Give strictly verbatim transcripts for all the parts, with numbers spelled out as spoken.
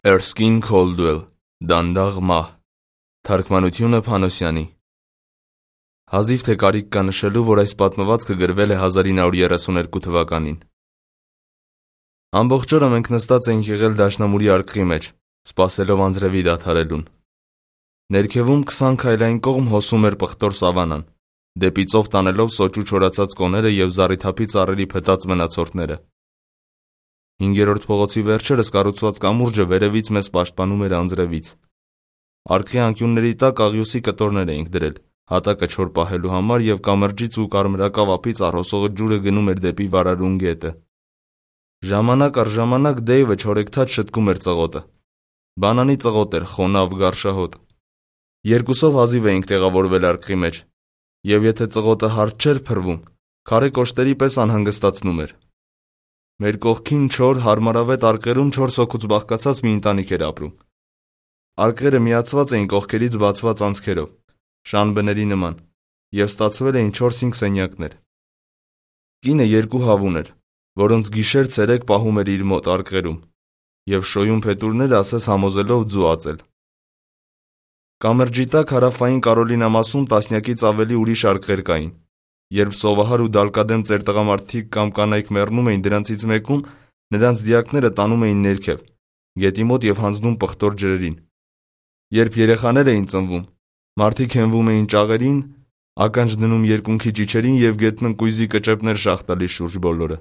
Erskine Caldwell, Դանդաղ մահ, թարգմանությունը Փանոսյանի։ Հազիվ թե կարիք կա նշելու, որ այս պատմվածքը գրվել է հազար ինը հարյուր երեսուներկու թվականին։ Ամբողջ օրը մենք նստած էինք եղել դաշնամուրի արկղի մեջ, սպասելով անձրևի դադարելուն։ Ներքևում քսան քայլային կողմ հոսում էր պղտոր սավանան, դեպի ծով տանելով սոճու չորացած կոները և զառիթափի ծառերի փտած մնացորդները։ Հինգերորդ փողոցի վերջերս կառուցված կամուրջը վերևից մեզ պաշտպանում էր անձրևից։ Արկղի անկյունների տակ աղյուսի կտորներ էինք դրել, հատակը չոր պահելու համար, և կամրջից ու կարմրակավ ափից առհոսողը ջուրը գնում էր դեպի վարարուն գետը։ Ժամանակ առ ժամանակ Դեյվը չորեքթաթ շտկում էր ծղոտը։ Բանանի ծղոտ էր, խոնավ, գարշահոտ։ Երկուսով հազիվ էինք տեղավորվել արկղի մեջ, և եթե ծղոտը հարթ չէր փռվում, քարե կոշտերի պես անհանգստացնում էր։ Մեր կողքին չոր, հարմարավետ արկղերում չորս հոգուց բաղկացած մի ընտանիք էր ապրում։ Արկղերը միացված էին կողքերից բացված անցքերով, շանբների նման, և ստացվել էին չորս-հինգ սենյակներ։ Կինը երկու հավուն էր, որոնց գիշեր-ցերեկ պահում էր իր մոտ արկղերում, և շոյուն փետուրները ասես համոզելով ձուածել։ Կամրջի տակ հարավային Կարոլինամասում տասնյակից ավելի ուրիշ արկղեր կային։ Երբ սովահար ու դալկադեմ ծեր տղամարդիկ կամ կանայք մեռնում էին դրանցից մեկում, նրանց դիակները տանում էին ներքև, գետի մոտ և հանձնում պղտոր ջրերին։ Երբ երեխաներ էին ծնվում, մարդիկ հենվում էին ճաղերին, ականջ դնում երկունքի ճիչերին և գետն ընկույզի կճեպներ շաղ տալիս շուրջ բոլորը։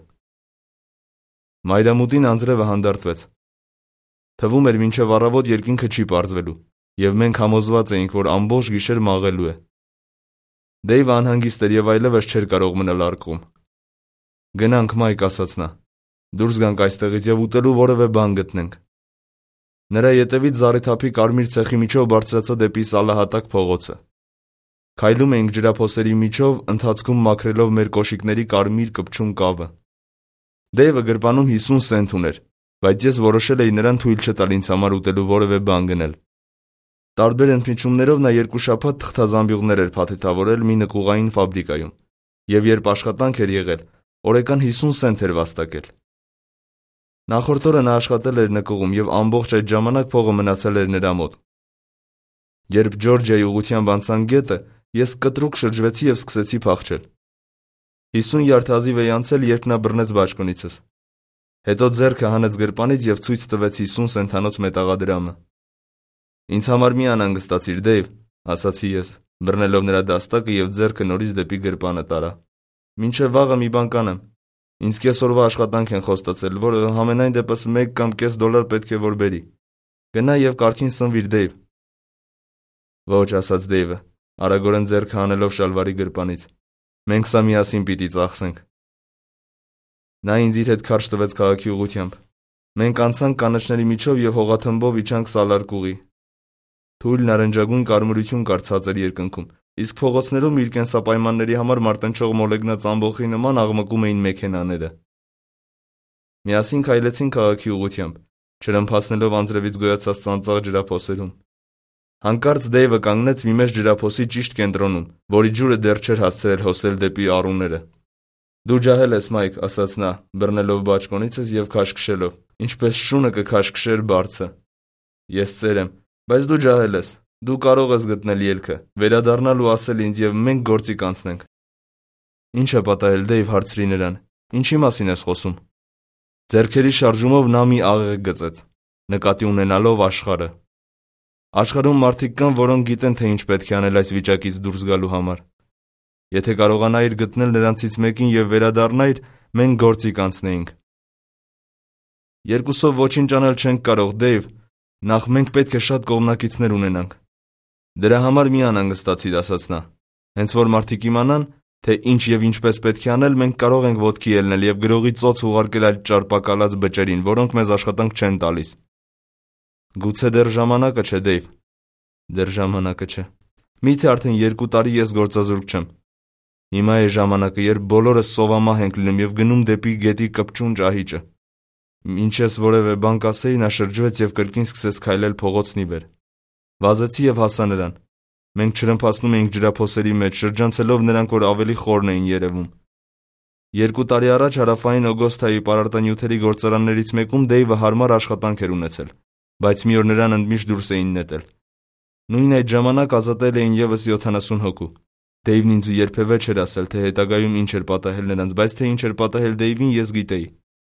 Մայրամուտին անձրևը հանդարտվեց։ Թվում էր մինչև առավոտ երկինքը չի պարզվելու, և մենք համոզված էինք, որ ամբողջ գիշեր մաղելու է։ Դեյվը անհանգիստ էր և այլևս չէր կարող մնալ արկղում։ «Գնանք, Մայք», ասաց նա, «դուրս գանք այստեղից և ուտելու որևէ բան գտնենք»։ Նրա ետևից զառիթափի կարմիր ցեխի միջով բարձրացա դեպի սալահատակ փողոցը։ Քայլում էինք ջրափոսերի միջով, ընթացքում մաքրելով մեր կոշիկների կարմիր կպչուն կավը։ Դեյվը գրպանում հիսուն սենտ ուներ, բայց ես որոշել էի նրան թույլ չտալ ինձ համար ուտելու որևէ բան գնել։ Տարբեր ընդմիջումներով նա երկու շաբաթ թղթազամբյուղներ էր փաթեթավորել մի նկուղային ֆաբրիկայում, և երբ աշխատանք էր եղել, օրական հիսուն սենտ էր վաստակել։ Նախորդ օրը նա աշխատել էր նկուղում և ամբողջ այդ ժամանակ փողը մնացել էր նրա մոտ։ Երբ Ջորջիայի ուղղությամբ անցանք գետը, ես կտրուկ շրջվեցի և սկսեցի փախչել։ Հիսուն յարդ հազիվ էի անցել, երբ նա բռնեց բաճկոնիցս։ Հետո ձեռքը հանեց գրպանից և ցույց տվեց հիսուն սենթանոց մետաղադրամը։ «Ինձ համար մի անհանգստացիր, Դեյվ», ասացի ես, բռնելով նրա դաստակը և ձեռքը նորից դեպի գրպանը տարա։ «Մինչև վաղը մի բան կանեմ։ Ինձ կեսօրվա աշխատանք են խոստացել, որը համենայն դեպս մեկ կամ կես դոլար պետք է որ բերի։ Գնա և կարգին սնվիր, Դեյվ»։ «Ոչ», ասաց Դեյվը, արագորեն ձեռքը հանելով շալվարի գրպանից, «մենք սա միասին պիտի ծախսենք»։ Նա ինձ իր հետ քարշ տվեց քաղաքի ուղղությամբ։ Մենք անցանք կանաչների միջով և հողաթմբով իջանք սալարկուղի։ Թույլ նարնջագույն կարմրություն կար ցածր երկնքում, իսկ փողոցներում իր կենսապայմանների համար մարտնչող մոլեգնած ամբոխի նման աղմկում էին մեքենաները։ Միասին քայլեցինք քաղաքի ուղղությամբ, չրմփացնելով անձրևից գոյացած ծանծաղ ջրափոսերում։ Հանկարծ Դեյվը կանգնեց մի մեծ ջրափոսի ճիշտ կենտրոնում, որի ջուրը դեռ չէր հասցրել հոսել դեպի առուները։ «Դու ջահել ես, Մայք», ասաց նա, բռնելով բաճկոնիցս և քաշքշելով, ինչպես շունը կքաշքշեր բարձը։ «Ես ծեր եմ, բայց դու ջահել ես։ Դու կարող ես գտնել ելքը, վերադառնալ ու ասել ինձ, և մենք գործի կանցնենք»։ «Ի՞նչ է պատահել, Դեյվ», հարցրի նրան, «ինչի մասին ես խոսում»։ Ձեռքերի շարժումով նա մի աղեղ գծեց, նկատի ունենալով աշխարհը։ Աշխարհում մարդիկ կան, որոնք գիտեն, թե ինչ պետք է անել այս վիճակից դուրս գալու համար։ Եթե կարողանայիր գտնել նրանցից մեկին և վերադառնայիր, մենք գործի կանցնեինք։ «Երկուսով ոչինչ անել չենք կարող, Դեյվ, նախ մենք պետք է շատ կողմնակիցներ ունենանք»։ «Դրա համար մի անհանգստացիր», ասաց նա։ «Հենց որ մարդիկ իմանան, թե ինչ և ինչպես պետք է անել, մենք կարող ենք ոտքի ելնել և գրողի ծոց ուղարկել այդ ճարպակալած բճերին, որոնք մեզ աշխատանք չեն տալիս»։ «Գուցե դեռ ժամանակը չէ, Դեյվ»։ «Դեռ ժամանակը չէ։ Մի՞թե արդեն երկու տարի ես գործազուրկ չեմ։ Հիմա է ժամանակը, երբ բոլորս սովամահ ենք լինում և գնում դեպի գետի կպչուն ճահիճը»։ Մինչ ես որևէ բան կասեի, նա շրջվեց և կրկին սկսեց քայլել փողոցն ի վեր։ Վազեցի և հասա նրան։ Մենք չրմփացնում էինք ջրափոսերի մեջ, շրջանցելով նրանք, որ ավելի խորն էին երևում։ Երկու տարի առաջ Հարավային Օգոստայի պարարտանյութերի գործարաններից մեկում Դեյվը հարմար աշխատանք էր ունեցել, բայց մի օր նրան ընդմիշտ դուրս էին նետել։ Նույն այդ ժամանակ ազատել էին ևս յոթանասուն հոգու։ Դեյվն ինձ երբևէ չէր ասել, թե հետագայում ինչ էր պատահել նրանց, բայց թե ինչ էր պատահել Դեյվին, ես գիտեի։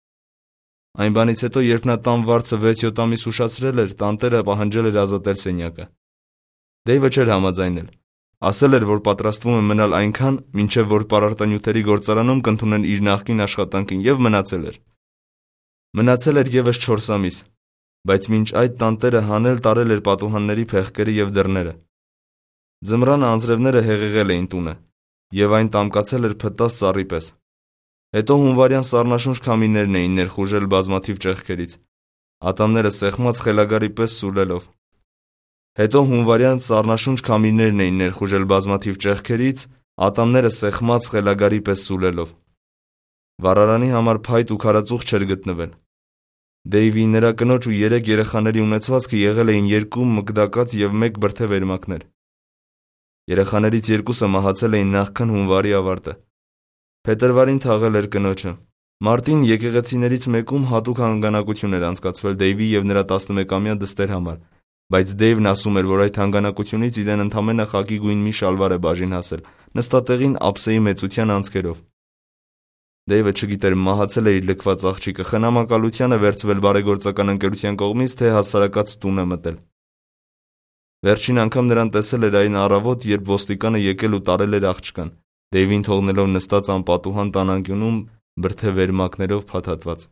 Այն բանից հետո, երբ նա տան վարձը վեց-յոթ ամիս ուշացրել էր, տանտերը պահանջել էր ազատել սենյակը։ Դեյվը չէր համաձայնել։ Ասել էր, որ պատրաստվում է մնալ այնքան, մինչև որ պարարտանյութերի գործարանում կընդունեն իր նախկին աշխատանքին, և մնացել էր։ Մնացել էր ևս չորս ամիս, բայց մինչ այդ տանտերը հանել տարել էր պատուհանների փեղկերը և դռները։ Ձմռանը անձրևները հեղեղել էին տունը, և այն տամկացել էր փտած սառի պես։ Հետո հունվարյան սառնաշունչ քամիներն էին ներխուժել բազմաթիվ ճեղքերից, ատամները սեղմած խելագարի պես սուլելով։ Հետո հունվարյան սառնաշունչ քամիներն էին ներխուժել բազմաթիվ ճեղքերից, ատամները սեղմած խելագարի պես սուլելով։ Վառարանի համար փայտ ու քարածուխ չէր գտնվել։ Դեյվի, նրա կնոջ ու երեք երեխաների ունեցվածքը եղել էին երկու մկդակած և մեկ բրդե վերմակներ։ Երեխաներից երկուսը մահացել էին նախքան հունվարի ավարտը։ Փետրվարին թաղել էր կնոջը։ Մարտին եկեղեցիներից մեկում հատուկ հանգանակություն էր անցկացվել Դեյվի և նրա տասնմեկամյա դստեր համար, բայց Դեյվն ասում էր, որ այդ հանգանակությունից իրեն ընդամենը խակի գույն մի շալվար է բաժին հասել, նստատեղին ափսեի մեծության անցքերով։ Դեյվը չգիտեր մահացել է իր լքված աղջիկը, խնամակալությանը վերցվել բարեգործական ընկերության կողմից, թե հասարակած տուն է մտել։ Վերջին անգամ նրան տեսել էր այն առավոտ, երբ ոստիկանը եկել ու տարել էր աղջկան, Դեյվին թողնելով նստած անպատուհան տան անկյունում բրդե վերմակներով փաթաթված։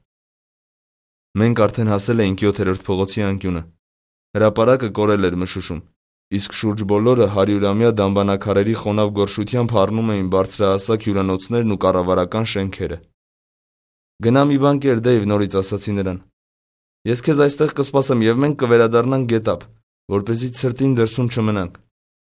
Մենք արդեն հասել էինք յոթերորդ փողոցի անկյունը։ Հրապարակը կորել էր մշուշում, իսկ շուրջ բոլորը հարյուրամյա դամբանակարերի խոնավ գորշությամբ հառնում էին բարձրահասակ հյուրանոցներն ու կառավարական շենքերը։ «Գնա մի բան կեր, Դեյվ», նորից ասացի նրան։ «Ես քեզ այստեղ կսպասեմ և մենք կվերադառնանք գետափ, որպեսզի ցրտին դրսում չմնանք։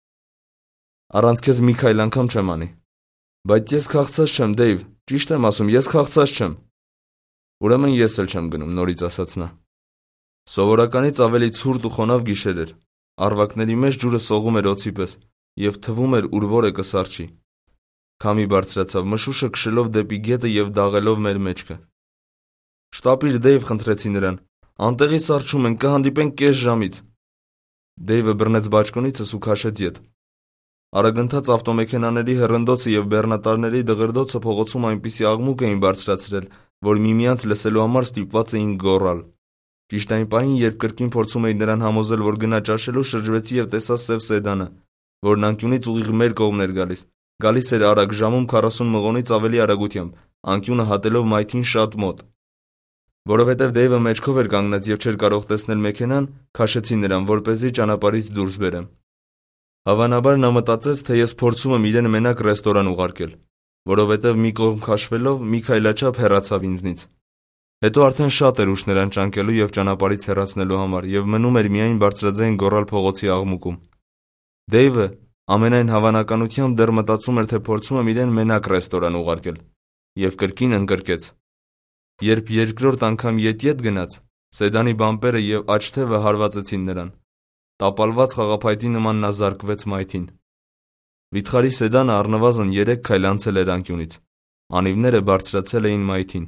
Առանց քեզ մի քայլ անգամ չեմ անի»։ «Բայց ես քաղցած չեմ, Դեյվ, ճիշտ եմ ասում, ես քաղցած չեմ»։ «Ուրեմն ես էլ չեմ գնում», նորից ասաց նա։ Սովորականից ավելի ցուրտ ու խոնավ գիշեր էր։ Առվակների մեջ ջուրը սողում էր օձի պես, և թվում էր ուր որ է կսառչի։ Քամի բարձրացավ, մշուշը քշելով դեպի գետը և դաղելով մեր մեջքը։ «Շտապիր, Դեյվ», խնդրեցի նրան, «անտեղի սառչում ենք, կհանդիպենք կես ժամից»։ Դեյվը բռնեց բաճկոնիցս ու քաշեց ետ։ Արագընթաց ավտոմեքենաների հռնդոցը և բեռնատարների դղրդոցը փողոցում այնպիսի աղմուկ էին բարձրացրել, որ միմյանց լսելու համար ստիպված էինք գոռալ։ Ճիշտ այն պահին, երբ կրկին փորձում էի նրան համոզել, որ գնա ճաշելու, շրջվեցի և տեսա սև սեդանը, որն անկյունից ուղիղ մեր կողմն էր գալիս։ Գալիս էր արագ, ժամում քառասուն մղոնից ավելի արագությամբ, անկյունը հատելով մայթին շատ մոտ։ Որովհետև Դեյվը մեջքով էր կանգնած և չէր կարող տեսնել մեքենան, քաշեցի նրան, որպեսզի ճանապարհից դուրս բերեմ։ Հավանաբար նա մտածեց, թե ես փորձում եմ իրեն մենակ ռեստորան ուղարկել, որովհետև մի կողմ քաշվելով մի քայլաչափ հեռացավ ինձնից։ Հետո արդեն շատ էր ուշ նրան ճանկելու և ճանապարհից հեռացնելու համար, և մնում էր միայն բարձրաձայն գոռալ փողոցի աղմուկում։ Դեյվը ամենայն հավանականությամբ դեռ մտածում էր, թե փորձում եմ իրեն մենակ ռեստորան ուղարկել, և կրկին ընկրկեց։ Երբ երկրորդ անգամ ետ-ետ գնաց, սեդանի բամպերը և աջ թևը հարվածեցին նրան։ Տապալված խաղափայտի նման նա զարկվեց մայթին։ Վիթխարի սեդանը առնվազն երեք քայլ անցել էր անկյունից։ Անիվները բարձրացել էին մայթին։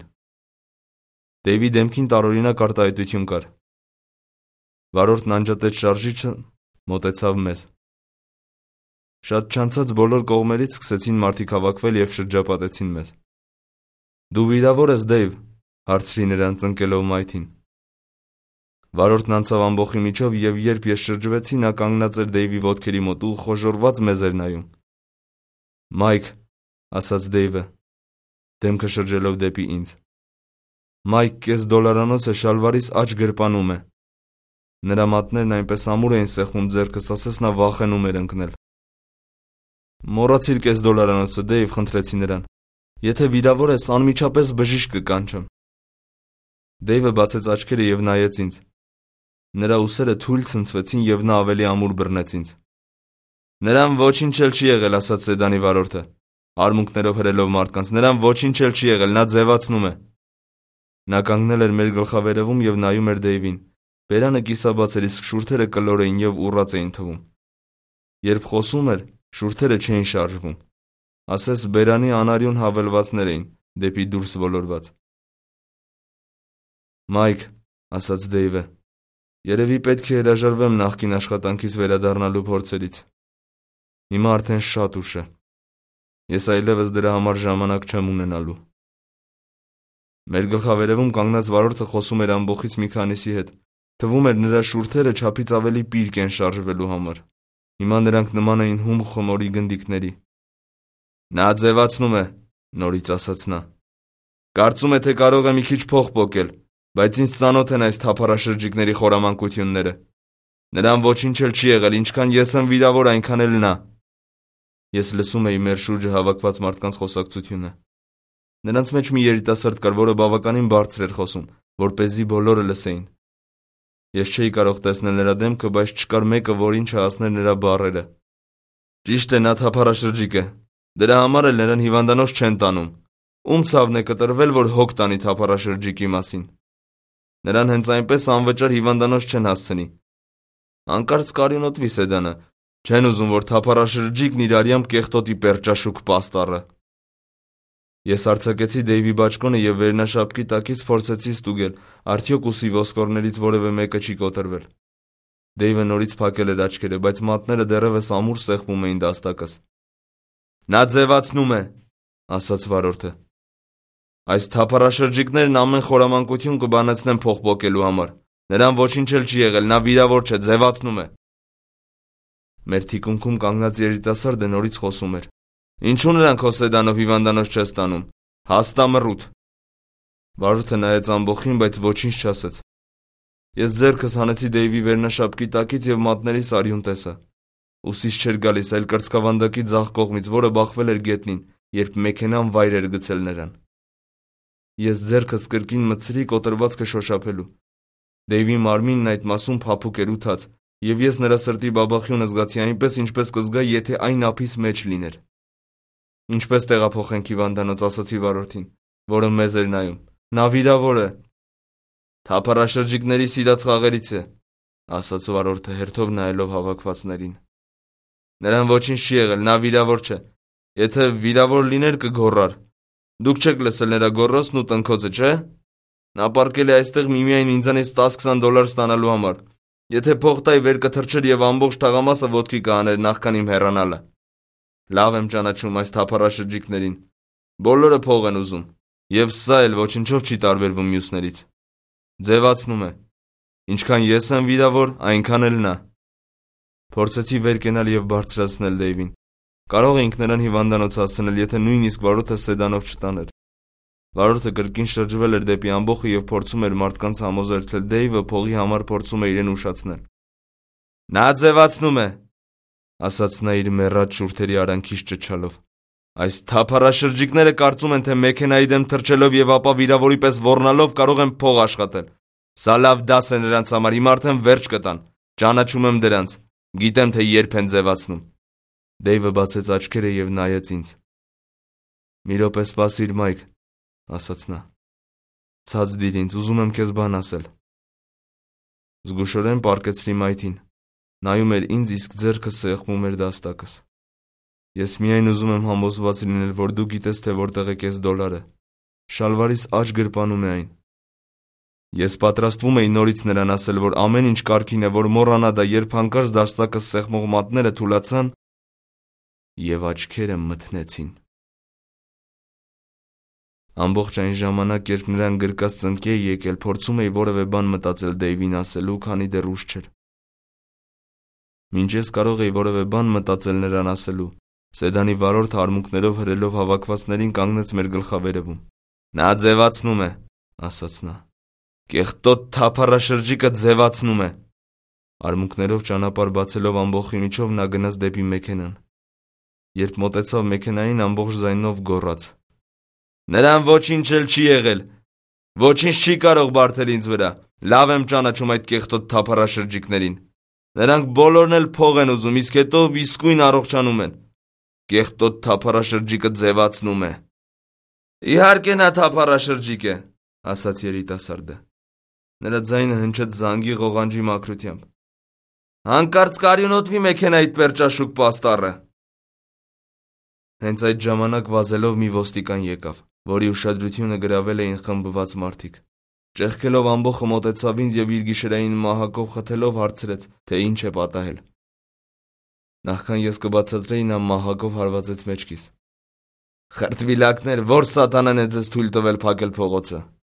Դեյվի դեմքին տարօրինակ արտահայտություն կար։ Վարորդն անջատեց շարժիչը, մոտեցավ մեզ։ Շատ չանցած բոլոր կողմերից սկսեցին մարդիկ հավաքվել և շրջապատեցին մեզ։ «Դու վիրավոր ես, Դեյվ», հարցրի նրան ծնկելով մայթին։ Վարորդն անցավ ամբոխի միջով, և երբ ես շրջվեցի, նա կանգնած էր Դեյվի ոտքերի մոտ ու խոժոռված մեզ էր նայում։ «Մայք», ասաց Դեյվը, դեմքը շրջելով դեպի ինձ։ «Մայք, կես դոլարանոց է, շալվարիս աջ գրպանում է»։ Նրա մատներն այնպես ամուր էին սեղմում ձեռքս, ասես նա վախենում էր ընկնել։ «Մոռացիր կես դոլարանոցը, Դեյվ», խնդրեցի նրան։ «Եթե վիրավոր ես, անմիջապես բժիշկ կկանչեմ»։ Դեյվը բացեց աչքերը և նայեց ինձ։ Նրա ուսերը թույլ ցնցվեցին և նա ավելի ամուր բռնեց ինձ։ «Նրան ոչինչ էլ չի եղել», ասաց սեդանի վարորդը, արմունկներով հրելով մարդկանց, «նրան ոչինչ էլ չի եղել, նա ձևացնում է»։ Նա կանգնել էր մեր գլխավերևում և նայում էր Դեյվին։ Բերանը կիսաբաց էր, իսկ շուրթերը կլոր էին և ուռած էին թվում։ Երբ խոսում էր, շուրթերը չէին շարժվում, ասես բերանի անարյուն հավելվածներ էին, դեպի դուրս ոլորված։ «Մայք», ասաց Դեյվը, Երևի պետք է հրաժարվեմ նախկին աշխատանքից վերադառնալու փորձերից։ Հիմա արդեն շատ ուշ է։ Ես այլևս դրա համար ժամանակ չեմ ունենալու։ Մեր գլխավերևում կանգնած վարորդը խոսում էր ամբոխից մի քանիսի հետ։ Թվում էր նրա շուրթերը չափից ավելի պիրկ են շարժվելու համար։ Հիմա նրանք նման էին հում խմորի գնդիկների։ Նա ձևացնում է, նորից ասաց նա։ Կարծում է, թե կարող է մի քիչ փող պոկել, բայց ինձ ծանոթ են այս թափառաշրջիկների խորամանկությունները։ Նրան ոչինչ էլ չի եղել, ինչքան ես եմ վիրավոր, այնքան էլ նա։ Ես լսում էի մեր շուրջը հավաքված մարդկանց խոսակցությունը։ Նրանց մեջ մի երիտասարդ կար, որը բավականին բարձր էր խոսում, որպեսզի բոլորը լսեին։ Ես չէի կարող տեսնել նրա դեմքը, բայց չկար մեկը, որին չհասներ նրա բառերը։ Ճիշտ է, նա թափառաշրջիկ է։ Դրա համար էլ նրան հիվանդանոց չեն տանում։ Ում ցավն է կտրվել, որ հոգ տանի թափառաշրջիկի մասին։ Նրան հենց այնպես անվճար հիվանդանոց չեն հասցնի։ Հանկարծ կարյունոտվի Սեդանը։ Չեն ուզում, որ թափառաշրջիկն իր արյամբ կեղտոտի պերճաշուք պաստառը։ Ես արձակեցի Դեյվի բաճկոնը և վերնաշապքի տակից փորձեցի ստուգել, արդյոք ուսի ոսկորներից որևէ մեկը չի կոտրվել։ Դեյվը նորից փակել էր աչքերը, բայց մատները դեռևս ամուր սեղմում էին դաստակս։ Նա ձևացնում է, ասաց վարորդը։ Այս թափառաշրջիկներն ամեն խորամանկություն կբանեցնեն փող պոկելու համար։ Նրան ոչինչ էլ չի եղել, նա վիրավոր չէ, ձևացնում է։ Մեր թիկունքում կանգնած երիտասարդը նորից խոսում էր։ Ինչու նրանք քո Սեդանով հիվանդանոց չես տանում։ Հաստամռութ։ Վարորդը նայեց ամբոխին, բայց ոչինչ չասեց։ Ես ձեռքս հանեցի Դեյվի վերնաշապքի տակից և մատներիս արյուն տեսա։ Ուսից չէր գալիս, այլ կրծքավանդակի ձախ կողմից, որը բախվել էր գետնին, երբ մեքենան վայր էր գցել նրան։ Ես ձեռքս կրկին մտցրի կոտրվածքը շոշափելու։ Դեյվի մարմինն այդ մասում փափուկ էր ու թաց, և ես նրա սրտի բաբախյունը զգացի այնպես, ինչպես կզգայի, եթե այն ափից մեջ լիներ։ Ինչպես տեղափոխենք հիվանդանոց, ասացի վարորդին, որը մեզ էր նայում։ Նա վիրավոր է։ Թափառաշրջիկների սիրած խաղերից է, ասաց վարորդը հերթով նայելով հավաքվածներին։ Նրան ոչինչ չի եղել, նա վիրավոր չէ։ Եթե վիրավոր լիներ կգոռար։ Դուք չեք լսել նրա գոռոցն ու տնքոցը, չէ՞։ Նա պառկել է այստեղ միմիայն ինձանից տաս-քսան դոլար ստանալու համար։ Եթե փող տայի, վեր կթռչեր և ամբողջ թաղամասը ոտքի կհաներ նախքան իմ հեռանալը։ Լավ եմ ճանաչում այս թափառաշրջիկներին։ Բոլորը փող են ուզում, և սա էլ ոչնչով չի տարբերվում մյուսներից։ Ձևացնում է։ Ինչքան ես եմ վիրավոր, այնքան էլ նա։ Փորձեցի վեր կենալ և բարձրացնել Դեյվին։ Կարող էինք նրան հիվանդանոց հասցնել, եթե նույնիսկ վարորդը Սեդանով չտաներ։ Վարորդը կրկին շրջվել էր դեպի ամբոխը և փորձում էր մարդկանց համոզերթել, Դեյվը փողի համար փորձում է իրեն ուշացնել։ Նա ձևացնում է, ասաց նա իր մեռած շուրթերի արանքից ճչալով։ Այս թափառաշրջիկները կարծում են, թե մեքենայի դեմ թռչելով և ապա վիրավորի պես ոռնալով կարող են փող աշխատել։ Սա լավ դաս է նրանց համար, հիմա արդեն վերջ կտան։ Ճանաչում եմ դրանց։ Գիտեմ, թե երբ են ձևացնում։ Դեյվը բացեց աչքերը և նայեց ինձ։ Մի րոպե սպասիր, Մայք, ասաց նա։ Ցած դիր ինձ, ուզում եմ քեզ բան ասել։ Զգուշորեն պառկեցրի մայթին։ Նայում էր ինձ, իսկ ձեռքը սեղմում էր դաստակս։ Ես միայն ուզում եմ համոզված լինել, որ դու գիտես, թե որտեղ է կես դոլարը։ Շալվարիս աջ գրպանում է այն։ Ես պատրաստվում էի նորից նրան ասել, որ ամեն ինչ կարգին է, որ մոռանա դա, երբ հանկարծ դաստակը սեղմող մատները թուլացան և աչքերը մթնեցին։ Ամբողջ այն ժամանակ, երբ նրան գրկած ծնկի էի եկել, փորձում էի որևէ բան մտածել Դեյվին ասելու, քանի դեռ ուշ չէր։ Մինչ ես կարող էի որևէ բան մտածել նրան ասելու, Սեդանի վարորդը արմունկներով հրելով հավաքվածներին կանգնեց մեր գլխավերևում։ Նա ձևացնում է, ասաց նա։ Կեղտոտ թափառաշրջիկը ձևացնում է։ Արմունկներով ճանապարհ բացելով ամբոխի միջով նա գնաց դեպի մեքենան։ Երբ մոտեցավ մեքենային, ամբողջ ձայնով գոռաց. Նրան ոչինչ էլ չի եղել։ Ոչինչ չի կարող բարդել ինձ վրա։ Լավ եմ ճանաչում այդ կեղտոտ թափառաշրջիկներին։ Նրանք բոլորն էլ փող են ուզում, իսկ հետո իսկույն առողջանում են։ Կեղտոտ թափառաշրջիկը ձևացնում է։ Իհարկե նա թափառաշրջիկ է, ասաց երիտասարդը։ Նրա ձայնը հնչեց զանգի ղողանջի մաքրությամբ։ Հանկարծ կարյունոտվի մեքենայիդ պերճաշուք պաստառը։ Հենց այդ ժամանակ վազելով մի ոստիկան եկավ, որի ուշադրությունը գրավել էին խմբված մարդիկ։ Ճեղքելով ամբոխը մոտեցավ ինձ և իր գիշերային մահակով խթելով հարցրեց, թե ինչ է պատահել։ Նախքան ես կբացատրեի, նա մահակով հարվածեց մեջքիս։ Խրտվիլակներ, որ սատանան է ձեզ թույլ տվել փակել փողոցը։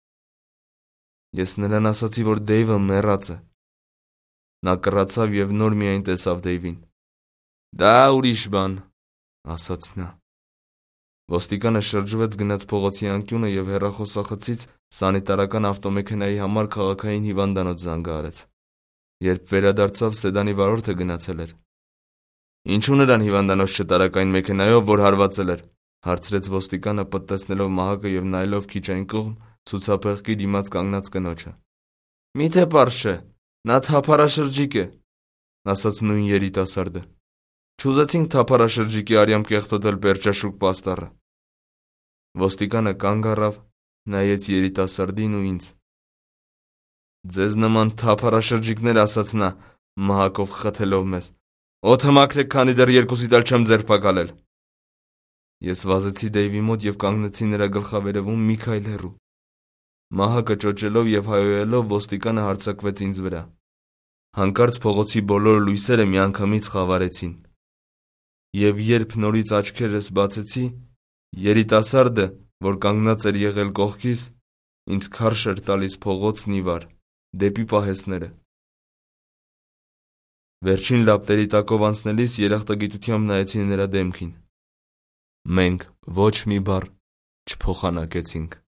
Ես նրան ասացի, որ Դեյվը մեռած է։ Նա կռացավ և նոր միայն տեսավ Դեյվին։ Դա ուրիշ բան, ասաց նա։ Ոստիկանը շրջվեց գնաց փողոցի անկյունը և հեռախոսախցից սանիտարական ավտոմեքենայի համար քաղաքային հիվանդանոց զանգահարեց։ Երբ վերադարձավ, սեդանի վարորդը գնացել էր։ Ինչու նրան հիվանդանոց չտարակ այն մեքենայով, որ հարվածել էր, հարցրեց ոստիկանը, պտտեցնելով մահակը և նայելով քիչ այն կողմ ցուցափեղկի դիմաց կանգնած կնոջը։ Միթե պարզ չէ, նա թափառաշրջիկ է, ասաց նույն երիտասարդը։ Չուզեցինք թափառաշրջիկի արյամբ կեղտոտել պերճաշուք պաստառը։ Ոստիկանը կանգ առավ, նայեց երիտասարդին ու ինձ։ Ձեզ նման թափառաշրջիկներ, ասաց նա, մահակով խթելով մեզ, օդը մաքրեք, քանի դեռ երկուսիդ էլ չեմ ձերբակալել։ Ես վազեցի Դեյվի մոտ և կանգնեցի նրա գլխավերևում մի քայլ հեռու։ Մահակը ճոճելով և հայհոյելով ոստիկանը հարձակվեց ինձ վրա։ Հանկարծ փողոցի բոլոր լույսերը միանգամից խավարեցին։ Եվ երբ նորից աչքերս բացեցի, երիտասարդը, որ կանգնած էր եղել կողքիս, ինձ քարշ էր տալիս փողոցն ի վար, դեպի պահեստները։ Վերջին լապտերի տակով անցնելիս երախտագիտությամբ նայեցի նրա դեմքին։ Մենք ոչ մի բառ չփոխանակեցինք։